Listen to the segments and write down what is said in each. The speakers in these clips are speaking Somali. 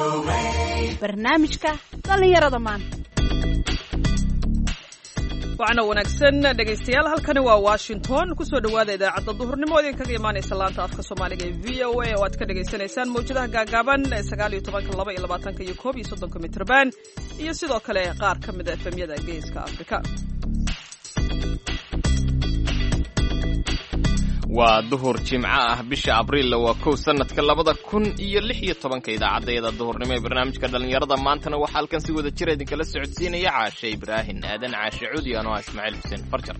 barnaamijka dhalinyarada maanta. waxaana wanaagsan dhegaystayaal, halkani waa Washington. kusoo dhawaada idaacadda duhurnimo idinkaga imaanaysa laanta afka Soomaaliga ee VOA oo aad ka dhageysanaysaan mawjadaha gaagaaban ee 19, 22 iyo 31 mitrban iyo sidoo kale qaar ka mid ah efemyada geeska Afrika. waa duhur jimco ah bisha abriil waa 1 sanadka 2016 idaacadda duhurnimo ee barnaamijka dhalinyarada maantana waxaa halkan si wada jir idinkala socodsiinaya Caashe Ibraahin aadan Caashe Cudi ano Ismaaciil Xuseen Farjar.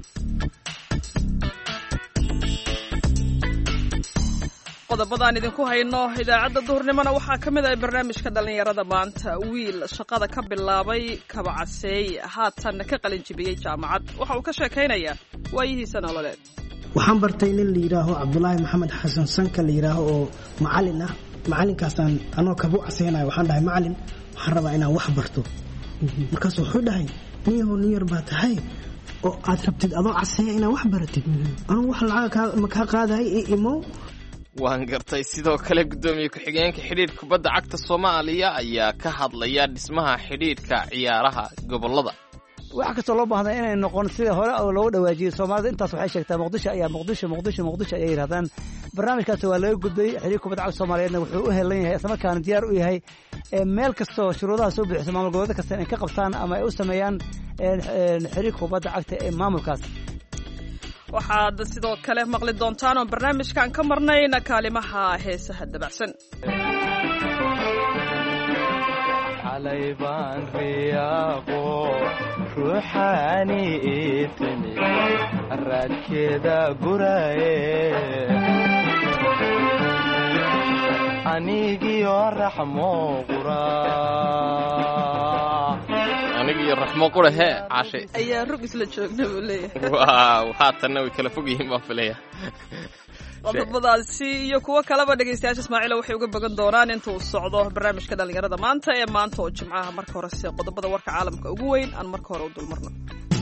qodobadaan idinku hayno idaacadda duhurnimona waxaa ka mid ah barnaamijka dhalinyarada maanta. wiil shaqada ka bilaabay Kabacasey haatan ka qalin jibiyay jaamacad waxa uu ka sheekaynayaa waayihiisa nololeed. waxaan bartay nin la yiraahdo Cabdullaahi Maxamed Xasan Sanka la yiraahdo oo macallin ah. macallinkaasaan anoo kabu caseenay waxaan dhahay macallin waxaan rabaa inaan wax barto. markaas wuxuu dhahay nin yar baa tahay oo aad rabtid adoo caseeya inaan wax baratid. aan wax lacag ma ka qaaday imo. waan gartay. sidoo kale gudoomiye ku-xigeenka xidhiidhka kubadda cagta Soomaaliya ayaa ka hadlaya dhismaha xidhiidhka ciyaaraha gobolada. waxa kastoo loo baahnaa inay noqon sida hore oo loogu dhawaajiyay Soomaalida. intaas waxay sheegtaa Muqdisho ay yiraahdaan. barnaamijkaas waa laga gudbay xiriirka kubadda cagta Soomaaliyeedna wuxuu u helan yahay isla markaana diyaar u yahay meel kastoo shuruudaha soo bixisa maamul goboleed kasta inay ka qabtaan ama ay u sameeyaan xiriirka kubadda cagta ee maamulkaas. waxaad sidoo kale maqli doontaan oo barnaamijkan ka marnayna kaalimaha heesaha dabacsan. عليبان رياقو روحاني إتني الراد كده قراي أنيجي الرحمة قرا anigi raxmo qura he Caashe ayaa rug isla joogna buu leeyahay. waaw haatana way kala fog yihiin baan filaya. qodobadaasi iyo kuwo kaleba dhegaystayaasha Ismaaciil waxay uga bagan doonaan inta uu socdo barnaamijka dhalinyarada maanta ee maanta oo jimcaha. marka hore si qodobada warka caalamka ugu weyn aan marka hore u dulmarno.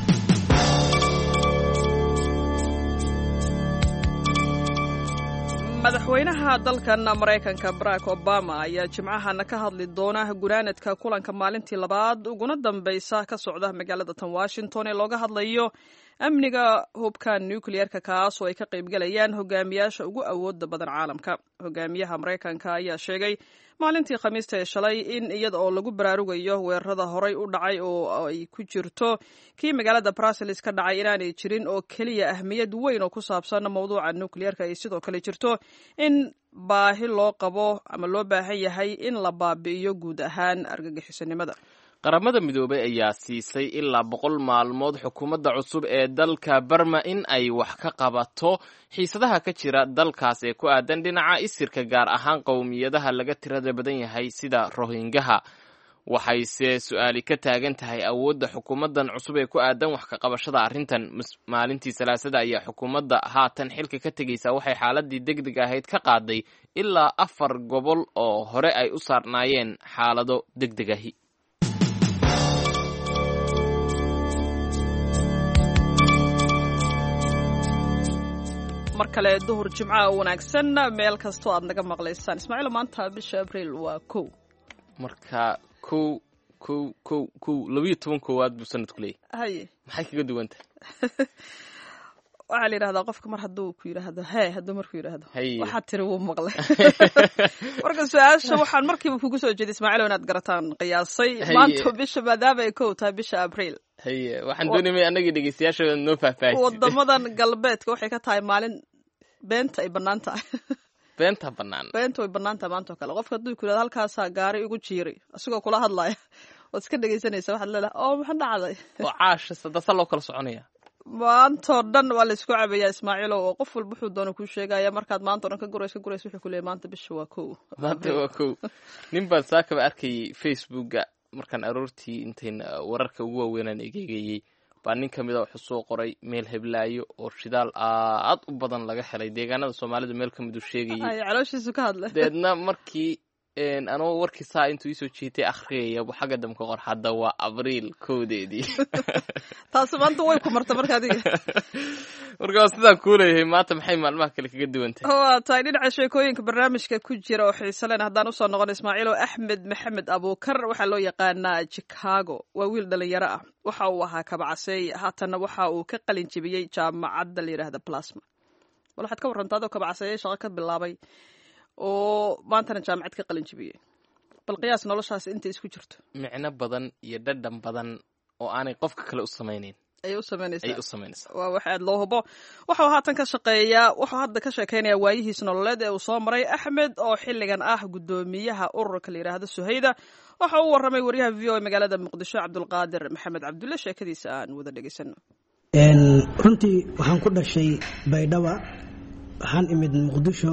madaxweynaha dalkan Mareykanka Barack Obama ayaa jimcahan ka hadli doona gunaanadka kulanka maalintii labaad uguna dambaysa ka socda magaalada tan Washington ee looga hadlayo amniga hubka nuclear-ka kaas oo ay ka qaybgalayaan hogaamiyaasha ugu awoodda badan caalamka. hogaamiyaha Mareykanka ayaa sheegay maalintii Khamiista ee shalay in iyada oo lagu baraarugayo weerarada horay u dhacay oo ay ku jirto kii magaalada Brussels ka dhacay inaanay jirin oo kaliya ahmiyad weyn oo ku saabsan mawduuca nuclear-ka ay sidoo kale jirto in baahi loo qabo ama loo baahan yahay in la baabi'iyo guud ahaan argagixisanimada. qaramada midoobay ayaa siisay ilaa 100 maalmood xukuumadda cusub ee dalka Burma in ay wax ka qabato xiisadaha ka jira dalkaas ee ku aadan dhinaca isirka gaar ahaan qowmiyadaha laga tirada badan yahay sida Rohingya. waxayse su'aali ka taagan tahay awoodda xukuumaddan cusub ee ku aadan wax ka qabashada arrintan. maalintii Salaasada ayaa xukuumadda haatan xilka ka tegaysa waxay xaaladii degdeg ahayd ka qaaday ilaa 4 gobol oo hore ay u saarnaayeen xaalado degdeg ah. mar kale duhur jimca wanaagsan meel kastoo aad naga maqlaysaan. Ismaaciil maanta bisha Abriil waa 1 marka 12 koowaad buu sanadku leeyahay. haye maxay kaga duwan tahay? waxaa la yidhahdaa qofka mar hadduu ku yidhaahdo hadduu markuu yidhaahdo waxaad tiri wuu maqlay. marka su-aasha waxaan markiiba kugu soo jeeday Ismaaciil inaad garataan qiyaasay maanta bisha maadaama ay 1 tahay bisha Abriil. haye waxaan doonayay anagii dhegeystayaasha noo faahfaahisay wadamadan galbeedka waxay ka tahay maalin beenta ay bannaan tahay. beenta bannaan way bannaan tahay maanta oo kale. qofka hadduu ku yidhahdo halkaasaa gaari igu jiiray asigoo kula hadlaya waad iska dhegaysanaysa waxaad leedahay oo maxaa dhacday oo Caasha sadasa loo kala soconaya. maantoo dhan waa la isku cabayaa Ismaaciil oo qof walba wuxuu doono ku sheegaya markaad maantoo dhan ka gurayso wuxuu ku leeyahay maanta bisha waa 1. maanta waa 1. nin baan saakaba arkay Facebook-ga markaan aroortii intayn wararka ugu waaweynaan egeegayay baa nin ka mid ah wuxuu soo qoray meel heblaayo oo shidaal aad u badan laga helay deegaanada Soomaalida meel ka mid u sheegayay. ay calooshiisu ka hadlay. deedna markii anoo warkiisaa intuu iisoo jeetay akhriyaya xagga damka qor hadda waa abriil 1deedii taasi maanta way ku marta marka adiga marka sidaan ku leeyahay maanta maxay maalmaha kale kaga duwantahay waa tahay dhinaca sheekooyinka barnaamijka ku jira oo xiiso leh haddaan usoo noqon Ismaaciil oo Axmed Maxamed Abuukar waxaa loo yaqaanaa Chicago waa wiil dhalinyaro ah waxa uu ahaa kabacasay haatana waxa uu ka qalin jebiyey jaamacadda la yiraahdo Plasma waxaad ka warantaa adoo kabacasay shaqo ka bilaabay oo maantana jaamacad ka qalin jebiyey bal qiyaas noloshaas inta isku jirto micno badan iyo dhadhan badan oo aanay qofka kale u samaynayn ay u samaynaysaa waa wax aad loo hubo wuxuu haatan ka shaqeeyaa wuxuu hadda ka sheekeynayaa waayihiis nololeed ee uu soo maray Axmed oo xilligan ah gudoomiyaha ururka la yiraahdo Suhayda waxa uu warramay wariyaha VOA magaalada Muqdisho Cabdulqaadir Maxamed Cabdulle sheekadiisa aan wada dhageysano runtii waxaan ku dhashay Baydhabo waxaan imid Muqdisho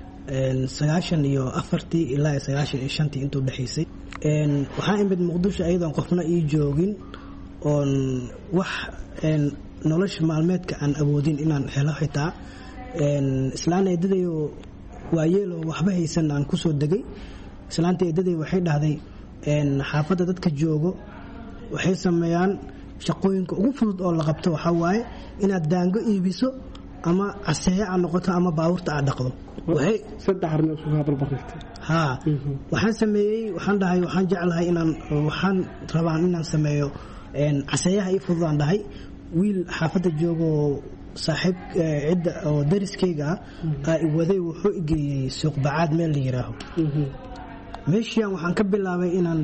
94 ilaa 95 intuu dhaxaysay waxaan imid Muqdisho ayadoo qofna ii joogin oon wax nolosha maalmeedka aan awoodin inaan helo xitaa islaan eedaday waayeelo waxba haysan aan ku soo degay islaanta eedaday waxay dhahday xaafadda dadka joogo waxay sameeyaan shaqooyinka ugu fudud oo la qabto waxa waaye inaad daango iibiso ama caseeyo aan noqoto ama baabuurta aad dhaqdo waxay saddex arrin isku barbartay waxaan sameeyay waxaan dhahay waxaan jeclahay waxaan rabaa inaan sameeyo caseeyaha ii fududaan dhahay wiil xaafadda joogo saaxiib cidda oo dariskeyga ah waday wuxuu igeeyey suuq bacaad meel la yiraaho meeshaan waxaan ka bilaabay inaan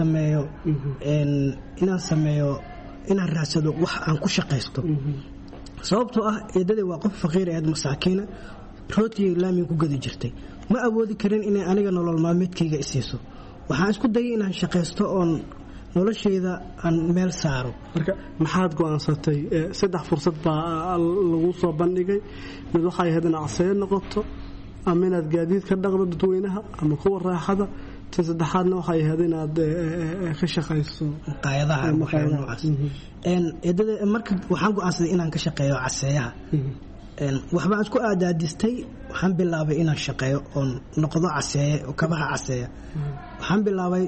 sameeyo inaan raadsado wax aan ku shaqaysto sababtoo ah eedaday waa qof faqiir aad masaakiina rooti laamiga ku gadi jirtay ma awoodi karin inay aniga nolol maalmeedkayga isiiso waxaan isku dayay inaan shaqaysto oon noloshayda aan meel saaro marka maxaad go'aansatay saddex fursad baa lagu soo bandhigay mid waxay ahayd inaad caseeyo noqoto ama inaad gaadiid ka dhaqdo dadweynaha ama kuwa raaxada ta saddexaadna waxay ahayd inaad ka shaqayso maqaayadaha noocaas eedada marka waxaan go'aansaday inaan ka shaqeeyo caseeyaha waxbaan isku aadaadistay waxaan bilaabay inaan shaqeeyo oon noqdo caseeye oo kabaha caseeya waxaan bilaabay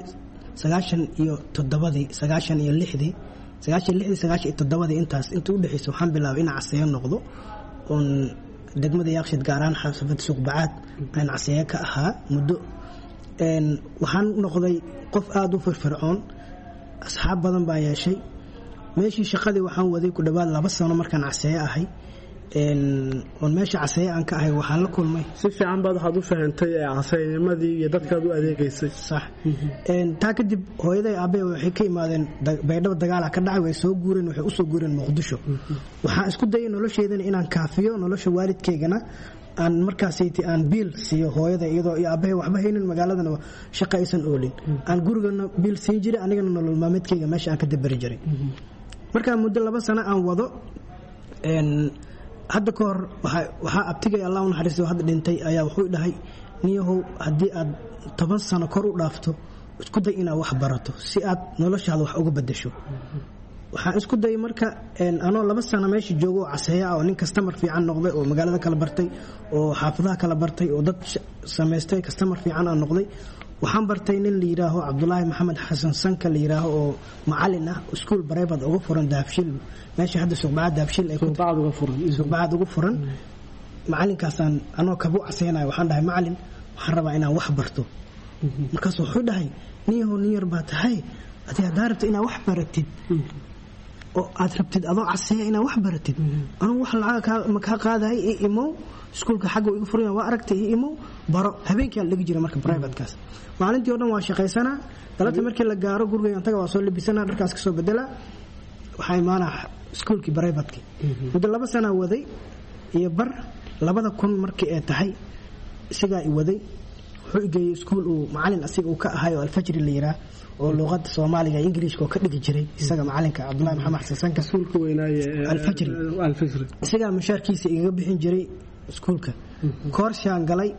96 intaas inta u dhaxayso waxaan bilaabay inaan caseeyo noqdo oon degmada Yaaqshid gaaraan xaafad suuq bacaad aan caseeyo ka ahaa muddo waxaan noqday qof aad u firfircoon asxaab badan baa yeeshay meeshii shaqadii waxaan waday ku dhawaad 2 sano markaan caseeyo ahay oon meesha caseeyo aan ka ahay waxaan la kulmay si fiican baad waxaad u fahantay caseeynimadii iyo dadkaad u adeegaysay sax taa kadib hooyaday aabe waxay ka imaadeen Baydhabo dagaal ka dhacay way soo guureen waxay u soo guureen Muqdisho waxaan isku dayay nolosheedana inaan kaafiyo nolosha waalidkeygana aan markaasaytii aan biil siiyo hooyada iyadoo aabe waxba haynin magaaladana shaqo aysan oolin aan gurigana biil siin jiray anigana nolol maalmeedkeyga meesha aan ka dabari jiray marka muddo 2 sano aan wado hadda ka hor waxaa abtigay Allah u naxariisto hadda dhintay ayaa wuxuu dhahay niyahow haddii aad 10 sano kor u dhaafto isku day inaad wax barato si aad noloshaada wax uga bedesho waxaan isku day marka anoo 2 sano meesha joogo caseeya oo nin customer fiican noqday oo magaalada kala bartay oo xaafadaha kala bartay oo dad sameystay customer fiican aan noqday waxaan bartay nin la yiraaho Cabdulaahi Maxamed Xasan Sanka la yiraaho oo macallin ah iskuul bareebad ugu furan Daabshil meesha hadda suuqbaad Daabshil ay ku suuqbaad ugu furan macallinkaasaan anoo kabu caseynay waxaan dhahay macallin waxaan rabaa inaan wax barto markaas wuxuu dhahay niyar baa tahay adiga daarabta inaan wax baratid oo aad rabtid adoo caseeya inaan wax baratid anuu wax lacag ma ka qaaday imo iskuulka xagga igu furan waa aragtay imo baro habeenkii aan laga jiray marka private-kaas maalintii oo dhan waa shaqaysanaa dalabta markii la gaaro guriga taga waa soo labisanaa dharkaas ka soo bedela waxa imaanaa iskuulkii private-ki muddo 2 sano waday iyo bar 2000 markii ay tahay isagaa i waday wuxuu igeeyay iskuul uu macallin asiga uu ka ahay oo Al-Fajri la yiraahdo oo luqadda Soomaaliga Ingiriiska oo ka dhigi jiray isaga macallinka Cabdulaahi Maxamed Xasan Sanka iskuulka weynaaye Al-Fajri isaga mushaarkiisa iga bixin jiray iskuulka koorshaan galay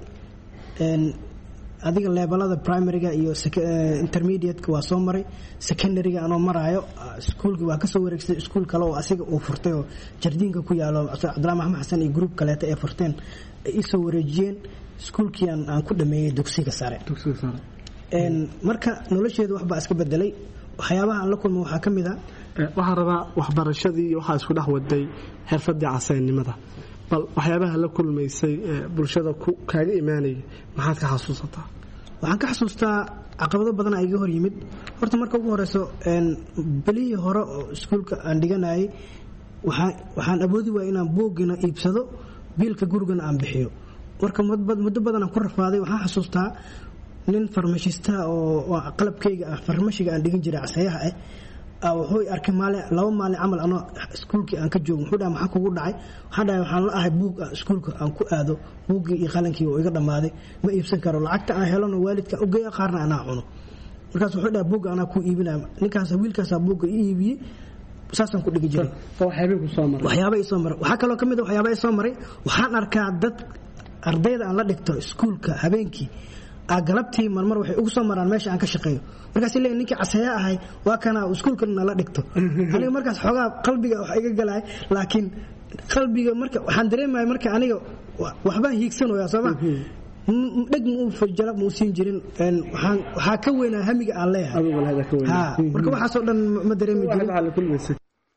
adiga levelada primary-ga iyo intermediate-ka waa soo maray secondary-ga anoo maraayo iskuulkii waa ka soo wareegsaday iskuul kale oo asiga uu furtay oo jardiinka ku yaalo Cabdulaahi Maxamed Xasan iyo group kaleeta ay furteen ay soo wareejiyeen iskuulkii aan ku dhameeyay dugsiga sare marka nolosheedu waxbaa iska bedelay waxyaabaha aan la kulmo waxaa ka mid a waxaan rabaa waxbarashadii iyo waxaa isku dhex waday xirfadii caseynimada bal waxyaabaha la kulmaysay bulshada kaaga imaanayay maxaad ka xasuusataa waxaan ka xasuustaa caqabado badan iga hor yimid horta marka ugu horeyso bilihii hore oo iskuulka aan dhiganayay waxaan awoodi waayay inaan buugina iibsado biilka gurigana aan bixiyo marka muddo badan aan ku rafaaday waxaan xasuustaa nin farmashista oo qalabkayga ah farmashiga aan dhigan jiray caseeyaha wuxuu arkay laba maalin camal anoo iskuulkii aan ka joogo wuxuu dhahay maxaa kugu dhacay waxaan dhahay waxaan la ahay buug iskuulka aan ku aado buuggii iyo qalankii oo iga dhammaaday ma iibsan karo lacagta aan helano waalidka u geeya qaarna anaa cuno markaas wuxuu dhahay buugga anaa ku iibinaya ninkaas wiilkaasaa buugga ii iibiyey saasaan ku dhigi jiray waxyaaba ii soo maray waxaa kaloo ka mid a waxyaaba ii soo maray waxaan arkaa dad ardayda aan la dhigto iskuulka habeenkii galabtii marmar waxay ugu soo maraan meesha aan ka shaqeeyo markaas leeyahay ninkii caseeya ahay waa kana iskuulkan nala dhigto aniga markaas xoogaa qalbiga wax iga galay laakiin qalbiga marka waxaan dareemay marka aniga waxba hiigsanaya sabab dhag ma uu fajala ma siin jirin waxaa ka weynaa hamiga aan leeyahay marka waxaas oo dhan ma dareemi jirin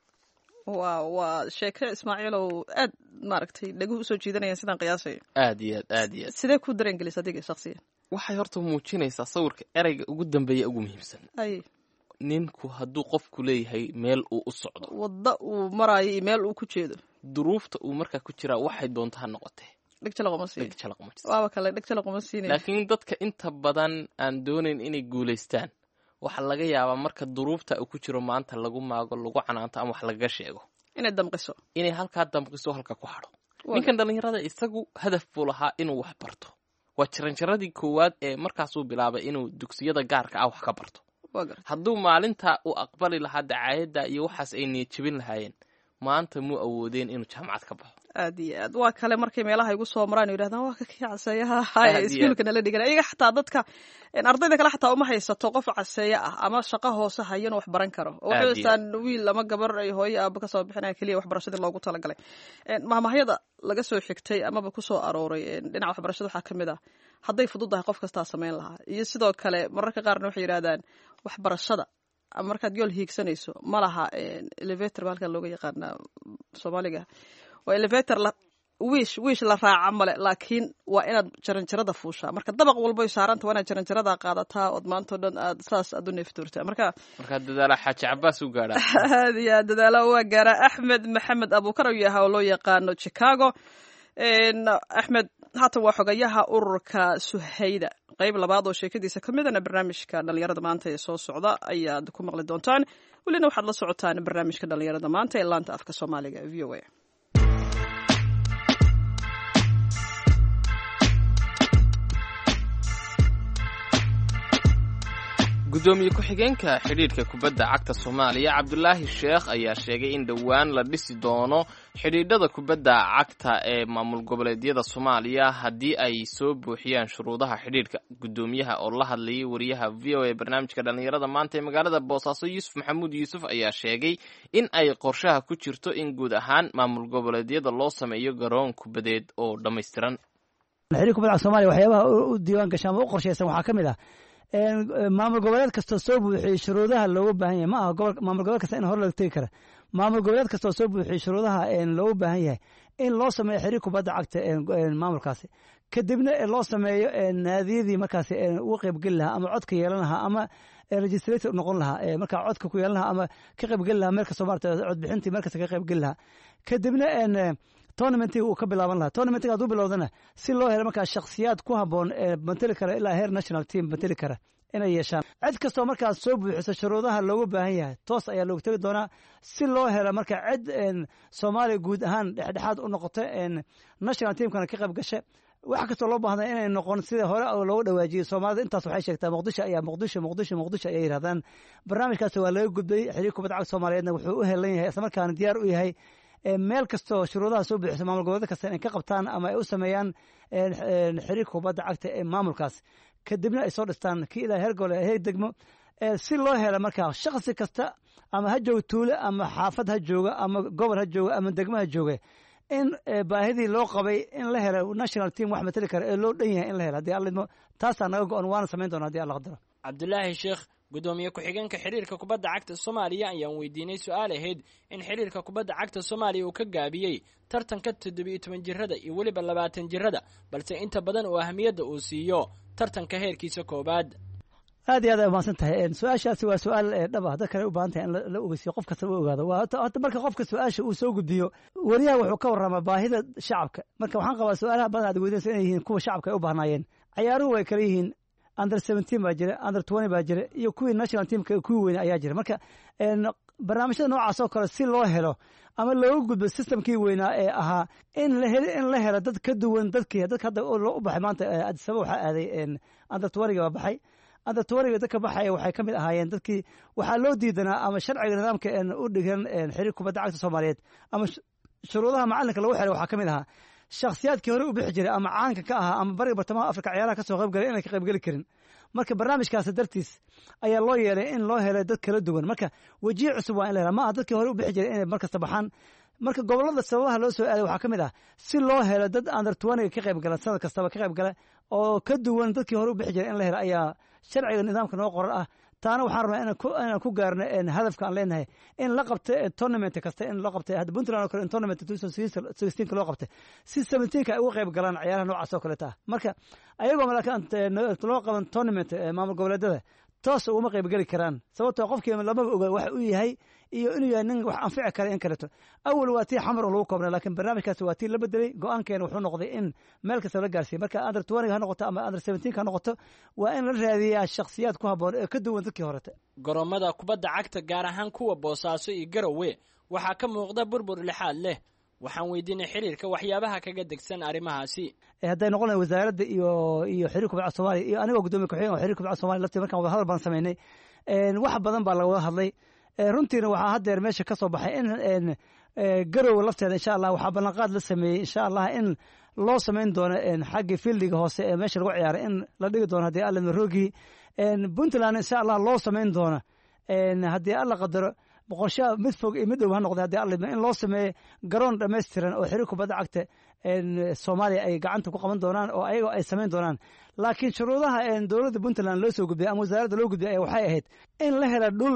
waa sheeke ismaaciilow aad maaragtay dhaguhu usoo jiidanayaan sidaan qiyaasayo aad iyo aad sidee ku dareen gelisa adiga shakhsiyan waxay horta muujinaysaa sawirka ereyga ugu dambeeya ugu muhiimsan ninku hadduu qofku leeyahay meel uu u socdo wadda uu maraayo iyo meel uu ku jeedo duruufta uu markaa ku jiraa waxay doonta ha noqotee waaba kale dhegjalaquma siin laakiin dadka inta badan aan doonayn inay guulaystaan waxaa laga yaabaa marka duruufta uu ku jiro maanta lagu maago lagu canaanto ama wax lagaga sheego inay halkaa damqiso halka ku hadho ninkan dhallinyarada isagu hadaf buu lahaa inuu wax barto waa jaranjaradii koowaad ee markaasuu bilaabay inuu dugsiyada gaarka ah wax ka barto hadduu maalintaa uu aqbali lahaa dacaayadda iyo waxaas ay niyadjabin lahaayeen maanta muu awoodeen inuu jaamacad ka baxo aad iyo aad waa kale markay meelaha igu soo maraan yidhahdaan waa ka kii caseeyaha haya iskuulka nala dhigan iyaga xataa dadka ardayda kale xataa uma haysato qof caseeya ah ama shaqo hoose hayana wax baran karo oo waxay haystaan wiil ama gabar ay hooyo aaba ka soo bixinaya keliya waxbarashadii loogu talagalay mahmahyada laga soo xigtay amaba ku soo arooray dhinaca waxbarashada waxaa ka mid ah hadday fududahay qof kastaa samayn lahaa iyo sidoo kale mararka qaarna waxay yidhahdaan waxbarashada markaad yool hiigsanayso ma laha elevator halkan looga yaqaanaa soomaaliga waa elevator wiish la raaca male laakiin waa inaad jaranjarada fuushaa marka dabaq walbo saaranta waa inaad jaranjarada qaadataa ood maantao dhan aad saas aad u neeftuurtaa markaa dadaala xaaji cabaas u gaadha aad iyo aad dadaala waa gaara axmed maxamed abuukar u yaha oo loo yaqaano Chicago axmed haatan waa xogayaha ururka Suhayda qayb labaad oo sheekadiisa ka midana barnaamijka dhalinyarada maanta ee soo socda ayaad ku maqli doontaan welina waxaad la socotaan barnaamijka dhalinyarada maanta ee laanta afka Soomaaliga VOA gudoomiye ku-xigeenka xidhiidhka kubadda cagta Soomaaliya Cabdulaahi Sheekh ayaa sheegay in dhowaan la dhisi doono xidhiidhada kubadda cagta ee maamul goboleedyada Soomaaliya haddii ay soo buuxiyaan shuruudaha xidhiidhka gudoomiyaha oo la hadlayay wariyaha VOA barnaamijka dhalinyarada maanta ee magaalada Boosaaso Yuusuf Maxamuud Yuusuf ayaa sheegay in ay qorshaha ku jirto in guud ahaan maamul goboleedyada loo sameeyo garoon kubadeed oo dhammaystiran xidhiidhka kubadda cagta Soomaaliya waxyaabaha u diiwaan gashan ama u qorsheysan waxaa ka mid ah maamul goboleed kasta soo buuxiyey shuruudaha looga baahan yahay ma aha maamul goboleed kasta in hor laga tegi kara maamul goboleed kasta soo buuxiyey shuruudaha looga baahan yahay in loo sameeyo xiriir kubadda cagta maamulkaasi kadibna loo sameeyo naadiyadii markaasi uga qaybgeli lahaa ama codka yeelan lahaa ama registrator noqon lahaa markaa codka ku yeelan lahaa ama ka qaybgeli lahaa meel kastoo maarata codbixintii meel kasta ka qaybgeli lahaa kadibna tournamentiga uu ka bilaaban lahaa tournamentiga hadduu bilowdana si loo helo markaa shakhsiyaad ku habboon mateli kara ilaa heer national team mateli kara inay yeeshaan cid kastoo markaas soo buuxiso shuruudaha looga baahan yahay toos ayaa looga tegi doonaa si loo helo marka cid Soomaaliya guud ahaan dhexdhexaad u noqoto national teamkana ka qayb gashay wax kastoo loo baahday inay noqon sida hore oo loogu dhawaajiyay Soomaalida intaas waxay sheegtaa Muqdisho ay yiraahdaan barnaamijkaas waa laga gudbay xiriir kubadda cagta Soomaaliyeedna wuxuu u helan yahay isla markaana diyaar u yahay meel kastoo shuruudaha soo buuxisa maamul goboleed kasta inay ka qabtaan ama ay u sameeyaan xiriir kubadda cagta ee maamulkaas kadibna ay soo dhistaan kii ilaa heer gobol heer degmo si loo helo markaa shakhsi kasta ama ha joogo tuulo ama xaafad ha jooga ama gobol ha jooga ama degmo ha jooga in baahidii loo qabay in la helo national team wax matali kara ee loo dhan yahay in la helo haddii alla taasaa naga go-an waana samayn doona hadii alla qadaro cabdulaahi sheekh gudoomiye ku-xigeenka xiriirka kubadda cagta soomaaliya ayaan weydiinay su-aal ahayd in xiriirka kubadda cagta soomaaliya uu ka gaabiyey tartanka 17 jirada iyo weliba 20 jirada balse inta badan oo ahamiyadda uu siiyo tartanka heerkiisa koobaad aad iyo aad ay umahadsan tahay su-aashaasi waa su-aal dhab ah dad kale u baahan tahay in la ogeysiyo qof kasta u ogaado hata marka qofka su-aasha uu soo gudbiyo wariyaha wuxuu ka warramaa baahida shacabka marka waxaan qabaa su-aalaha badan aad weydiinaysa inay yihiin kuwa shacabka ay u baahnaayeen cayaaruhu way kala yihiin under 17 baa jira under 20 baa jira iyo kuwii national teamka kuwii weyn ayaa jira marka barnaamijyada noocaas oo kale si loo helo ama looga gudbo systemkii weynaa ee ahaa in la helo dad ka duwan dadka hadda loo u baxay maanta Addis Ababa waxaa aaday under 20 baa baxay under 20 dadka baxaya waxay ka mid ahaayeen dadkii waxaa loo diidanaa ama sharciga nidaamka u dhigan xiriir kubadda cagta Soomaaliyeed ama shuruudaha macalinka lagu xiray waxaa ka mid ahaa shakhsiyaadkii hore u bixi jiray ama caanka ka ahaa ama bariga bartamaha Afrika ciyaaraha ka soo qayb galay inay ka qayb gali karin marka barnaamijkaas dartiis ayaa loo yeelay in loo helay dad kala duwan marka wajihi cusub waa in la helaa ma aha dadkii hore u bixi jiray inay markasta baxaan marka gobolada sababaha loo soo aaday waxaa ka mid ah si loo helo dad under 20 ka qayb gala sanad kastaba ka qayb gala oo ka duwan dadkii hore u bixi jiray in la helo ayaa sharciga nidaamka noo qoran ah taana waxaan rabaa inaan ku gaarno hadafka aan leenahay in la qabto tournament kasta in loo qabtay hadda Puntland oo kale tournament 2016 loo qabtay si 17 ka uga qayb galaan ciyaaraha noocaas oo kale taa marka ayagoo malaakaan loo qaban tournament maamul goboleedyada toos uma qayb gali karaan sababtoo qofkii lama oga wax uu yahay iyo inuu yahay nin wax anfici kara in kaleeto awal waa tii xamar oo lagu koobnaa laakiin barnaamijkaasi waa tii la bedelay go-aankeena wuxuu noqday in meel kasta la gaarsiiyo marka under 20 ha noqoto ama under 17 ha noqoto waa in la raadiyaa shakhsiyaad ku habboon ee ka duwan dadkii horete garoomada kubadda cagta gaar ahaan kuwa Boosaaso iyo Garowe waxaa ka muuqda burbur lixaad leh waxaan weydiinay xiriirka waxyaabaha kaga degsan arrimahaasi hadday noqonay wasaaradda iyo xiriirka kubadda Soomaaliya iyo anigoo gudoomiye ku-xigeenka xiriirka kubadda Soomaaliya laftii markaan wada hadal baan sameynay wax badan baa laga hadlay runtiina waxaa haddeer meesha ka soo baxay in Garowe lafteeda insha Allah waxaa ballanqaad la sameeyey insha Allah in loo samayn doono xagga fieldiga hoose ee meesha lagu ciyaaray in la dhigi doono haddii alla maroogi Puntland insha Allah loo samayn doono haddii alla qadaro boqosha mid fog iyo mid dhow ha noqday haddii alla in loo sameeyo garoon dhammaystiran oo xiriir kubadda cagta Soomaaliya ay gacanta ku qaban doonaan oo ayaga ay samayn doonaan laakiin shuruudaha dowladda Puntland loo soo gudbiyay ama wasaaradda loo gudbiyay waxay ahayd in la helo dhul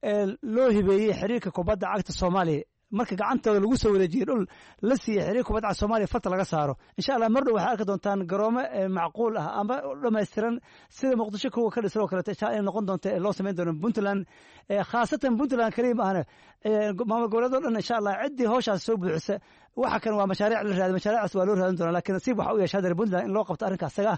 loo hibeeyey xiriirka kubadda cagta Soomaaliya marka gacantooda lagu soo wareejiyay dhul la siiyay xiriirka kubadda cagta Soomaaliya farta laga saaro insha Allah mar dhow waxaad arki doontaan garoomo macquul ah ama dhammaystiran sida Muqdisho kuwa ka dhisan oo kale insha Allah noqon doonto loo sameyn doono Puntland khaasatan Puntland kaliya ahna maamul goboleedyo dhan insha Allah cidii hawshaas soo buuxisa waxa kan waa mashaariic la raadin mashaariicaas waa loo raadin doonaa laakiin nasiib waxa uu yeeshay Puntland in loo qabto arrinkaas asaga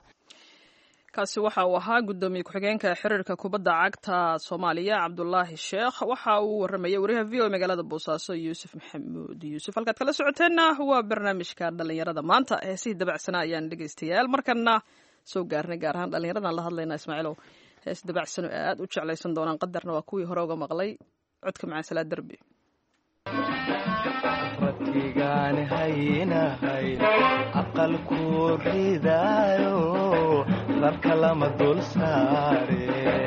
kaasi waxa uu ahaa gudoomiye ku-xigeenka xiriirka kubadda cagta Soomaaliya Cabdulaahi Sheekh waxa uu waramayay wariyaha VOA magaalada Boosaaso Yuusuf Maxamuud Yuusuf halkaad kala socoteena waa barnaamijka dhalinyarada maanta heesihii dabacsanaa ayaan dhegeystayaal markana soo gaarnay gaar ahaan dhalinyaradan la hadlaynaa Ismaaciilow hees dabacsan oo aad u jeclaysan doonaan qadarna waa kuwii hore uga maqlay codka macaan Salaad Darbi radkigaan haynahay aqalku ridaayo rarka lama dul saare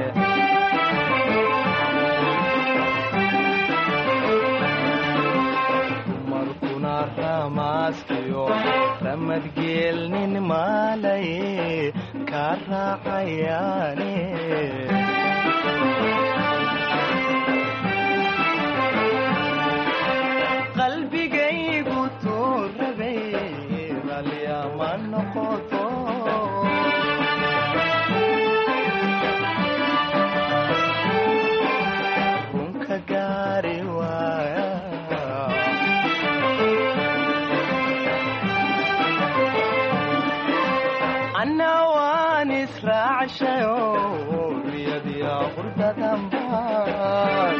dumarkuna ramaaskiyo ramadgeelnin maalay ka raacayaane qalbigaygu tuurabay ralyama noqoto runka gaari waaya anna waan israacshayo riyadiya qurdadanbaan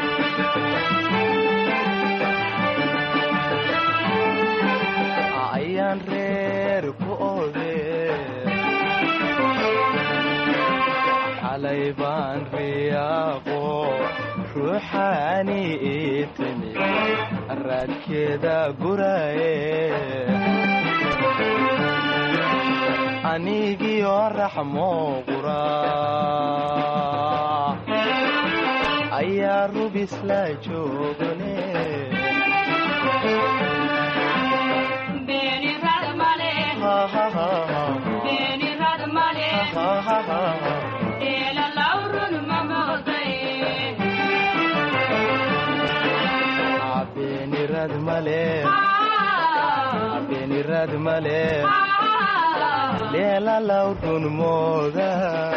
ayaan reer ku oode xalay baan riyaaqo ruuxaani ii timi raadkeeda guraye anigiyo raxmo qura ayaa rubis la joogane male beenirad male leela lawdun mooda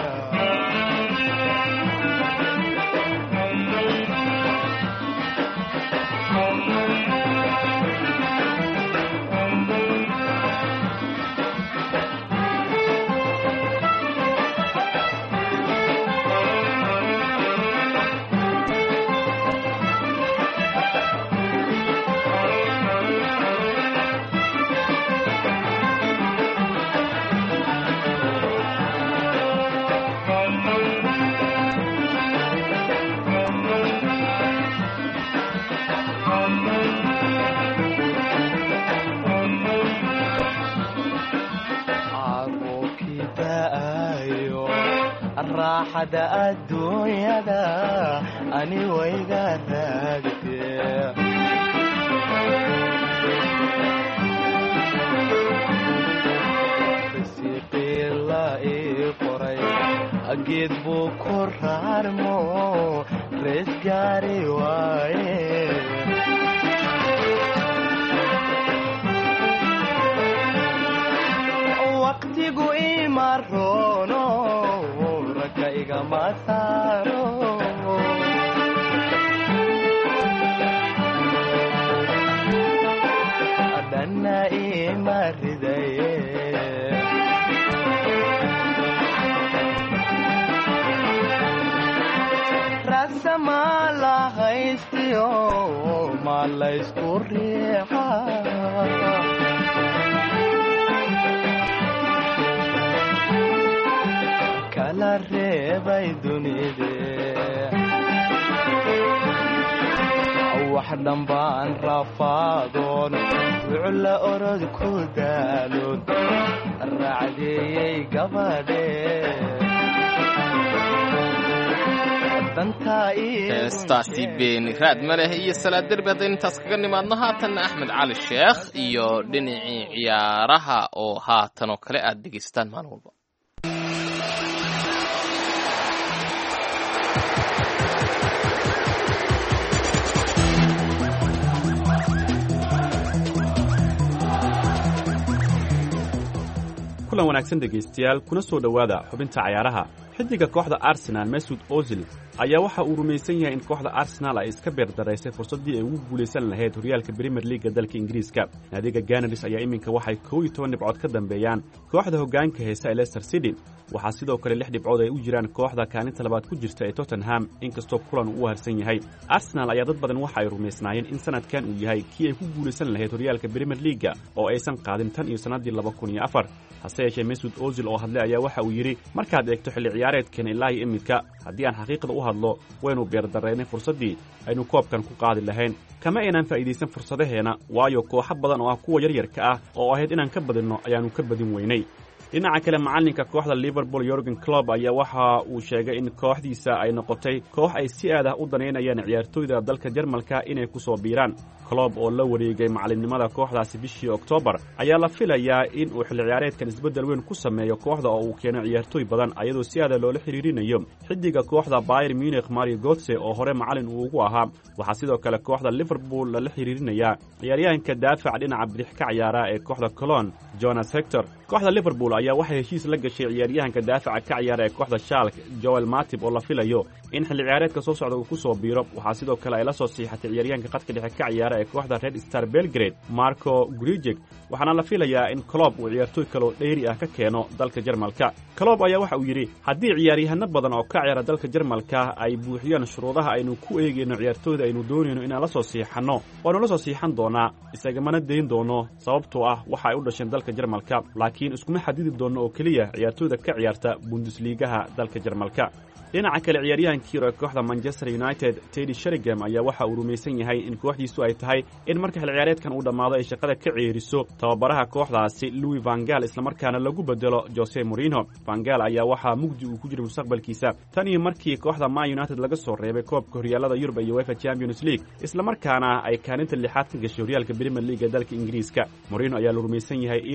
raaxada adduunyada ani wayga raagtee risiiqii la ii qoray geed buu ku raarmo rees gaari waaye waqtigu ima roono Masaro adana imaridaye rasamala haystiyo mala iskuriha kala reebay dunide wax dhanbaan rafaadoon wucla orod ku daaloon raacdeeyey gabadhe heestaasi beeniraad ma leh iyo salaad derbi haddaynu intaas kaga nimaadno haatanna axmed cali sheekh iyo dhinacii ciyaaraha oo haatan oo kale aad dhegaystaan maalin walba kulan wanaagsan dhegaystayaal kuna soo dhowaada xubinta cayaaraha xidiga kooxda Arsenal Mesut Ozil ayaa waxa uu rumaysan yahay in kooxda Arsenal ay iska beerdaraysay fursadii ay ugu guuleysan lahayd horyaalka Premier League dalka Ingiriiska. Naadiga Gunners ayaa iminka waxay 12 dhibcood ka dambeeyaan kooxda hoggaanka heesa Leicester City. waxaa sidoo kale 6 dhibcood ay u jiraan kooxda kaalinta labaad ku jirta ee Tottenham inkastoo kulan uu harsan yahay. Arsenal ayaa dad badan waxa ay rumaysnaayeen in sanadkan uu yahay kii ay ku guuleysan lahayd horyaalka Premier League oo aysan qaadin tan iyo sanadii 2004. hase yeeshee Mesut Ozil oo hadlay ayaa waxa uu yiri markaad eegto xilli ciyaareedkan ilaa imika haddii aan xaqiiqada u hadlo waynu beerdareynay fursadii aynu koobkan ku qaadi lahayn kama aynaan faa'iideysan fursadaheena waayo kooxo badan oo ah kuwa yaryarka ah oo ahayd inaan ka badinno ayaanu ka badin weynay. dhinaca kale macalinka kooxda Liverpool Jurgen Klopp ayaa waxa uu sheegay in kooxdiisa ay noqotay koox ay si aad ah u daneynayaan ciyaartoyda dalka Jarmalka inay ku soo biiraan. Klopp oo la wareegay macalinimada kooxdaasi bishii October ayaa la filayaa in uu xilli ciyaareedkan isbedel weyn ku sameeyo kooxda oo uu keeno ciyaartoy badan ayadoo si aad loola xiriirinayo xidiga kooxda Bayern Munich Mario Götze oo hore macalin uu ugu ahaa. waxaa sidoo kale kooxda Liverpool la xiriirinaya ciyaaryahanka daafaca dhinaca bidix ka ciyaara ee kooxda Cologne Jonas Hector. kooxda Liverpool ayaa waxay heshiis la gashay ciyaaryahanka daafaca ka ciyaara ee kooxda Schalke Joel Matip oo la filayo in xilli ciyaareedka soo socda uu ku soo biiro. waxaa sidoo kale ay la soo siixatay ciyaaryahanka qadka dhexe ka ciyaara ee kooxda Red Star Belgrade Marco Grujic waxaana la filayaa in Klopp uu ciyaartoy kale oo dheeri ah ka keeno dalka Jarmalka. Klopp ayaa waxa uu yiri haddii ciyaaryahanno badan oo ka ciyaara dalka Jarmalka ay buuxiyaan shuruudaha aynu ku eegayno ciyaartoyda aynu doonayno inaan la soo siixano waanu la soo siixan doonaa isagamana deyn doono sababtoo ah waxa ay u dhasheen dalka Jarmalka laakiin iskuma xadidi doono oo kaliya ciyaartoyda ka ciyaarta Bundesliga dalka Jarmalka. dhinaca kale ciyaaryahankii kooxda Manchester United Teddy Sheringham ayaa waxa uu rumaysan yahay in kooxdiisu ay tahay in marka xilli ciyaareedkan uu dhamaado ay shaqada ka ceeriso tababaraha kooxdaasi Louis van Gaal isla markaana lagu bedelo Jose Mourinho. Van Gaal ayaa waxa mugdi uu ku jiro mustaqbalkiisa tan iyo markii kooxda Man United laga soo reebay koobka horyaalada Yurub iyo UEFA Champions League isla markaana ay kaalinta lixaad ka gashay horyaalka Premier League dalka Ingiriiska. Mourinho ayaa la rumaysan yahay in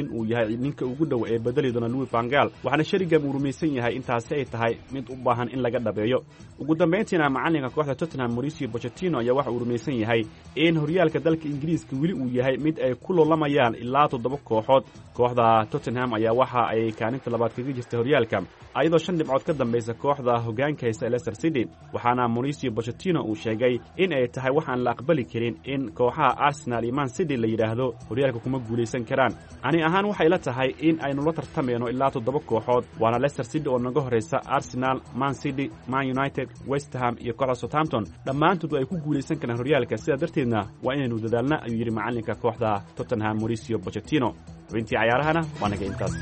in uu yahay ninka ugu dhow ee bedeli doona Louis van Gaal waxaana Sheringham uu rumaysan yahay intaasi ay tahay mid u baahan in laga dhabeeyo ugu dambeyntiina macalinka kooxda Tottenham Mauricio Pochettino ayaa waxa uu rumaysan yahay in horyaalka dalka Ingiriiska wili uu yahay mid ay ku loolamayaan ilaa 7 kooxood kooxda Tottenham ayaa waxa ay kaalinta labaad kaga jirtay horyaalka ayadoo 5 dhibcood ka dambaysa kooxda hoggaanka haysta Leicester City waxaana Mauricio Pochettino uu sheegay in ay tahay waxaan la aqbali karin in kooxaha Arsenal iyo Man City la yiraahdo horyaalka kuma guuleysan karaan ani ahaan waxay la tahay in aynu la tartamayno ilaa 7 kooxood waana Leicester City oo naga horeysa Arsenal Man City Man United West Ham iyo kooxda Southampton dhammaantood ay ku guuleysan karaan horyaalka sida darteedna waa inaynu dadaalna ayuu yiri macalinka kooxda Tottenham Mauricio Pochettino intii ciyaarahana waa naga intaas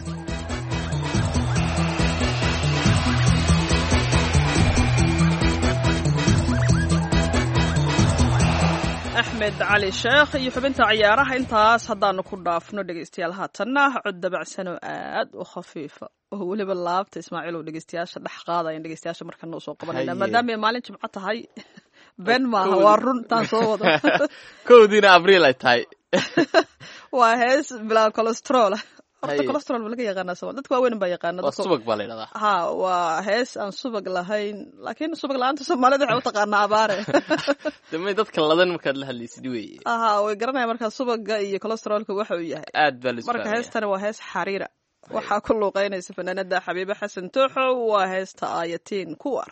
axmed cali sheekh iyo xubinta ciyaaraha intaas haddaanu ku dhaafno dhegaystayaal haatanna cod dabacsan oo aad u khafiifa oo weliba laabta ismaaciil oo dhegaystayaasha dhex qaadayan dhegaystayaasha markana usoo qabanayna maadaama ay maalin jimco tahay been maaha waa run taan soo wado kowdiina abriil ay tahay waa hees bilaa cholestrool horta cholestrool ma laga yaqaanaa Soomaali dadka waaweyn baa yaqaana waa subag baa la yidhahdaa ha waa hees aan subag lahayn laakiin subag la'aanta Soomaalida waxay u taqaanaa abaare damay dadka ladan markaad la hadlaysid weeye aha way garanayaan marka subaga iyo cholestroolka waxa uu yahay aad baa la isku marka heestana waa hees xariira waxaa ku luuqeynaysa fanaanada Xabiiba Xasan Tooxo waa heesta Aayatiin Kuwar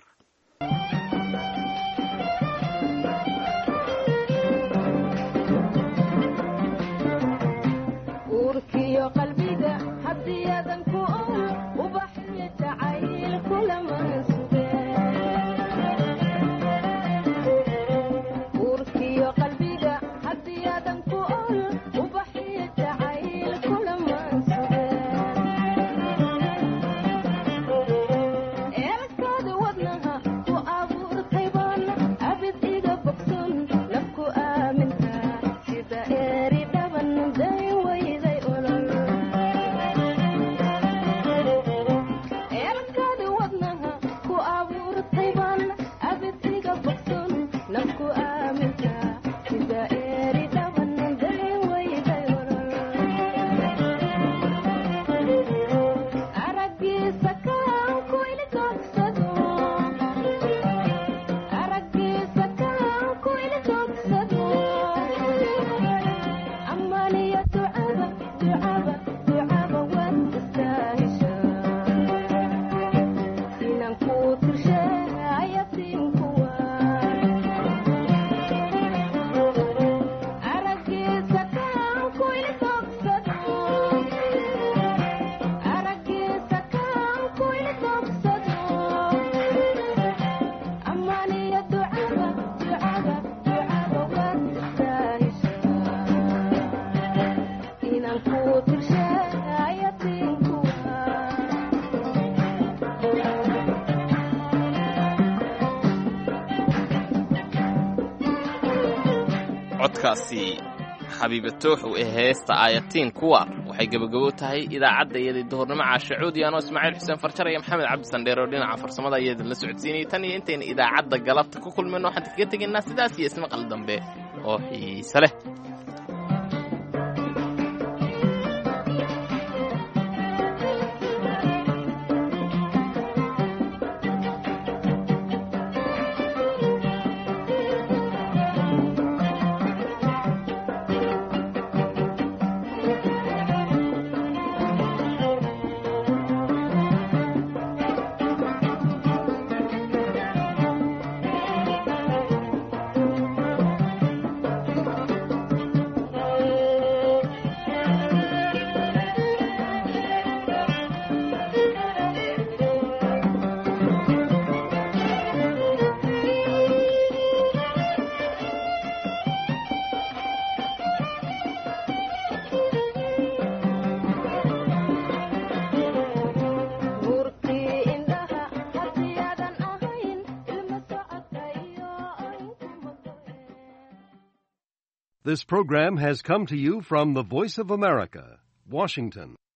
qalbiga haddii aadan ku ubaxyo jacayl kulama urkiyo qalbiga haddii aadan ku ubaxyo jacayl kulama eelkaada wadnaha ku abuurtay baan abid iga bogson nafku aaminka sida eeri dhaban day wayday codkaasi xabiiba tooxo ee heesta Aayatiin Kuwar waxay gabagabo tahay idaacadda iyada duhurnimo caashacuudi ano Ismaaciil Xuseen Farjar iyo Maxamed Cabdi Sandheero dhinaca farsamada iyada la socodsiinay tan iyo intayna idaacadda galabta ku kulmayno waxaan kaga tegaynaa sidaas iyo ismaqal dambe oo xiiso leh This program has come to you from the Voice of America, Washington.